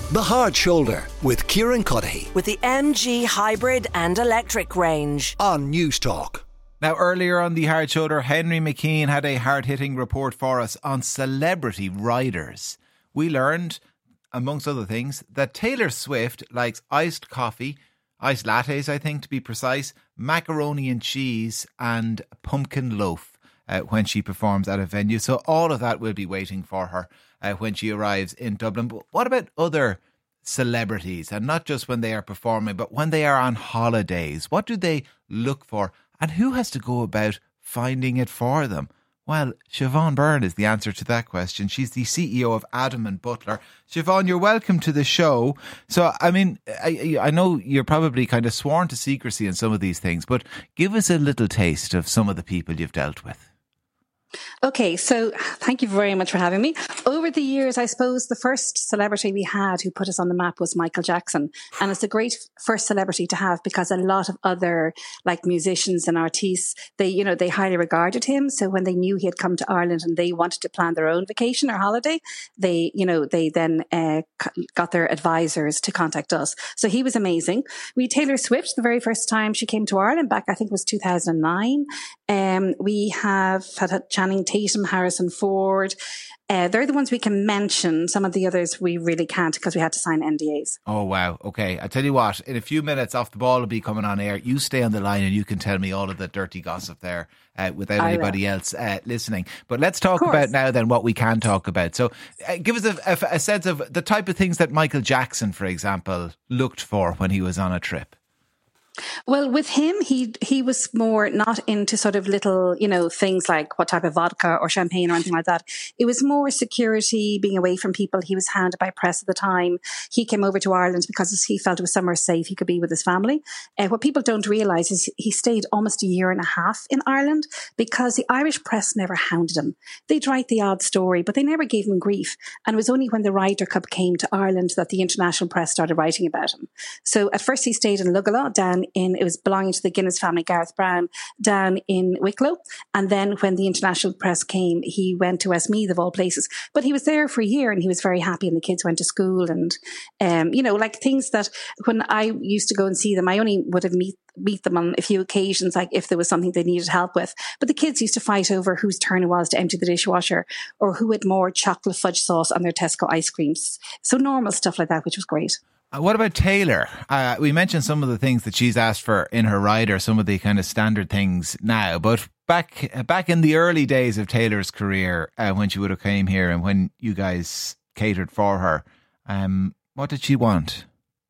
The Hard Shoulder with Kieran Cuddihy with the MG hybrid and electric range on News Talk. Now, earlier on The Hard Shoulder, Henry McKean had a hard-hitting report for us on celebrity riders. We learned, amongst other things, that Taylor Swift likes iced coffee, iced lattes, I think, to be precise, macaroni and cheese and pumpkin loaf when she performs at a venue. So all of that will be waiting for her when she arrives in Dublin. But what about other celebrities? And not just when they are performing, but when they are on holidays. What do they look for? And who has to go about finding it for them? Well, Siobhan Byrne is the answer to that question. She's the CEO of Adam and Butler. Siobhan, you're welcome to the show. So, I mean, I know you're probably kind of sworn to secrecy in some of these things, but give us a little taste of some of the people you've dealt with. Okay, so thank you very much for having me. Over the years, I suppose the first celebrity we had who put us on the map was Michael Jackson. And it's a great first celebrity to have because a lot of other like musicians and artists, they highly regarded him. So when they knew he had come to Ireland and they wanted to plan their own vacation or holiday, they then got their advisors to contact us. So he was amazing. We had Taylor Swift the very first time she came to Ireland back, I think it was 2009. We have had Channing Tatum, Harrison Ford. They're the ones we can mention. Some of the others we really can't because we had to sign NDAs. Oh, wow. Okay. I tell you what, in a few minutes Off the Ball will be coming on air. You stay on the line and you can tell me all of the dirty gossip there without anybody else listening. But let's talk about now then what we can talk about. So give us a sense of the type of things that Michael Jackson, for example, looked for when he was on a trip. Well, with him, he was more not into sort of little, things like what type of vodka or champagne or anything like that. It was more security, being away from people. He was hounded by press at the time. He came over to Ireland because he felt it was somewhere safe. He could be with his family. What people don't realise is he stayed almost a year and a half in Ireland because the Irish press never hounded him. They'd write the odd story, but they never gave him grief. And it was only when the Ryder Cup came to Ireland that the international press started writing about him. So at first he stayed in Lugala, it was belonging to the Guinness family, Gareth Brown, down in Wicklow. And then when the international press came, he went to Westmeath of all places. But he was there for a year and he was very happy and the kids went to school and, like things that when I used to go and see them, I only would have meet them on a few occasions, like if there was something they needed help with. But the kids used to fight over whose turn it was to empty the dishwasher or who had more chocolate fudge sauce on their Tesco ice creams. So normal stuff like that, which was great. What about Taylor? We mentioned some of the things that she's asked for in her rider, some of the kind of standard things now. But back in the early days of Taylor's career, when she would have came here and when you guys catered for her, what did she want?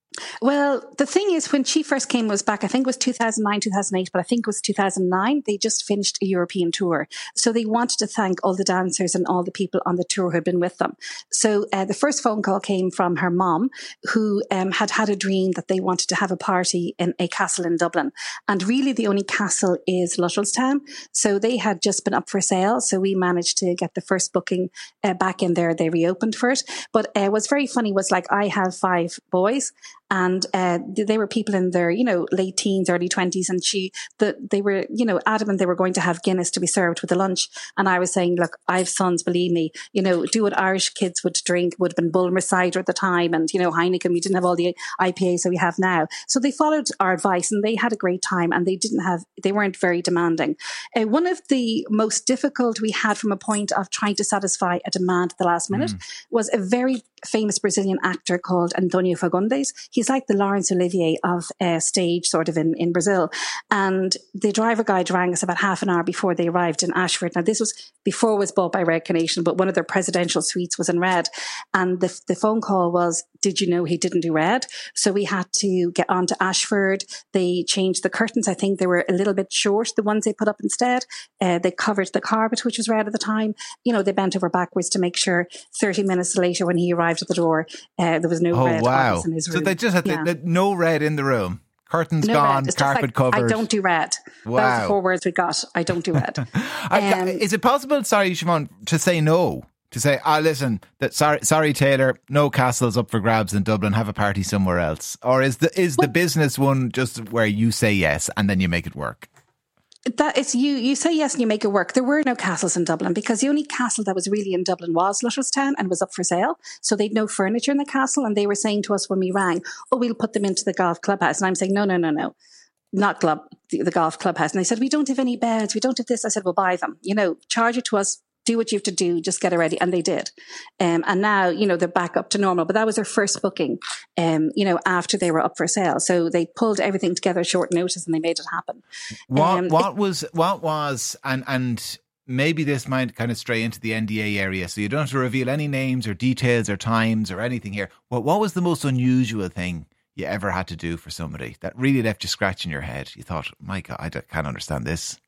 Well, the thing is, when she first came was back, I think it was 2009, 2008, but I think it was 2009. They just finished a European tour. So they wanted to thank all the dancers and all the people on the tour who had been with them. So the first phone call came from her mom, who had a dream that they wanted to have a party in a castle in Dublin. And really the only castle is Luttrellstown. So they had just been up for sale. So we managed to get the first booking back in there. They reopened for it. But what's very funny was like I have 5 boys. And they were people in their, late teens, early 20s. And they were, adamant they were going to have Guinness to be served with the lunch. And I was saying, look, I have sons, believe me, do what Irish kids would drink, would have been Bulmer cider at the time. And, Heineken, we didn't have all the IPAs that we have now. So they followed our advice and they had a great time and they weren't very demanding. One of the most difficult we had from a point of trying to satisfy a demand at the last minute was a very famous Brazilian actor called Antonio Fagundes. He's like the Laurence Olivier of stage sort of in Brazil. And the driver guide rang us about half an hour before they arrived in Ashford. Now this was before it was bought by Red Carnation, but one of their presidential suites was in red. And the phone call was, did you know he didn't do red? So we had to get on to Ashford. They changed the curtains. I think they were a little bit short, the ones they put up instead. They covered the carpet, which was red at the time. They bent over backwards to make sure 30 minutes later when he arrived at the door, there was no red in his room. So they just had no red in the room. Curtains gone, carpet covered. I don't do red. Wow. That was the 4 words we got. I don't do red. Is it possible, sorry, Siobhan, to say no? To say, listen, sorry, Taylor, no castles up for grabs in Dublin, have a party somewhere else? Or is the business one just where you say yes and then you make it work? That is you say yes and you make it work. There were no castles in Dublin because the only castle that was really in Dublin was Lutterstown and was up for sale. So they'd no furniture in the castle, and they were saying to us when we rang, "Oh, we'll put them into the golf clubhouse." And I'm saying, no, not the golf clubhouse. And they said, "We don't have any beds. We don't have this." I said, "We'll buy them. Charge it to us. Do what you have to do, just get it ready." And they did. And now, they're back up to normal. But that was their first booking, after they were up for sale. So they pulled everything together at short notice and they made it happen. What was, and maybe this might kind of stray into the NDA area, so you don't have to reveal any names or details or times or anything here. What was the most unusual thing you ever had to do for somebody that really left you scratching your head? You thought, my God, I can't understand this.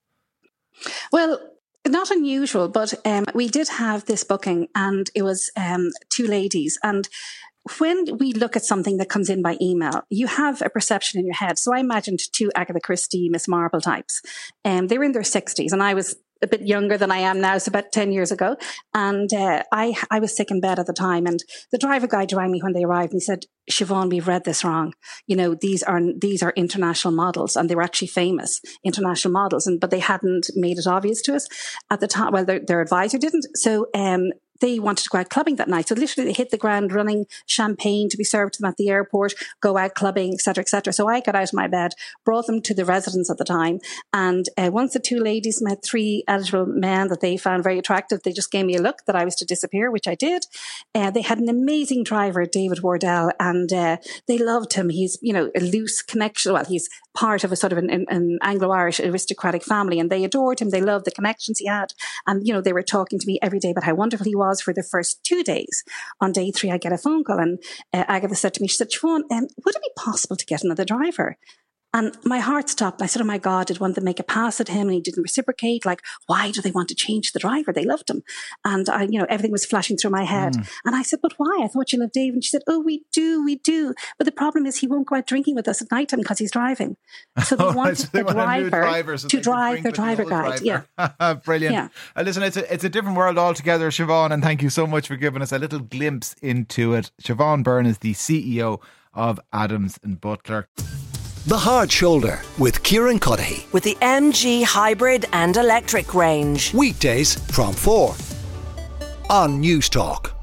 Well, not unusual, but we did have this booking, and it was 2 ladies. And when we look at something that comes in by email, you have a perception in your head. So I imagined 2 Agatha Christie, Miss Marple types. They were in their 60s, and I was a bit younger than I am now, so about 10 years ago. And I was sick in bed at the time, and the driver guide rang me when they arrived, and he said, "Siobhan, we've read this wrong. These are international models," and they were actually famous international models, but they hadn't made it obvious to us at the time. Well, their advisor didn't. So they wanted to go out clubbing that night. So literally they hit the ground running, champagne to be served to them at the airport, go out clubbing, etc., etc. So I got out of my bed, brought them to the residence at the time. And once the 2 ladies met 3 eligible men that they found very attractive, they just gave me a look that I was to disappear, which I did. They had an amazing driver, David Wardell, and they loved him. He's, a loose connection. Well, he's part of a sort of an Anglo-Irish aristocratic family, and they adored him. They loved the connections he had. And, they were talking to me every day about how wonderful he was for the first 2 days. On day 3, I get a phone call, and Agatha said to me, she said, "Siobhan, would it be possible to get another driver?" And my heart stopped. I said, "Oh my God, did one of them make a pass at him and he didn't reciprocate? Like, why do they want to change the driver? They loved him." And everything was flashing through my head. And I said, "But why? I thought you loved Dave." And she said, "Oh, we do. But the problem is he won't go out drinking with us at night time because he's driving." So they wanted the driver to drive their driver guide. Yeah. Brilliant. Yeah. Listen, it's a different world altogether, Siobhan, and thank you so much for giving us a little glimpse into it. Siobhan Byrne is the CEO of Adams and Butler. The Hard Shoulder with Kieran Cuddihy. With the MG hybrid and electric range. Weekdays from 4 on News Talk.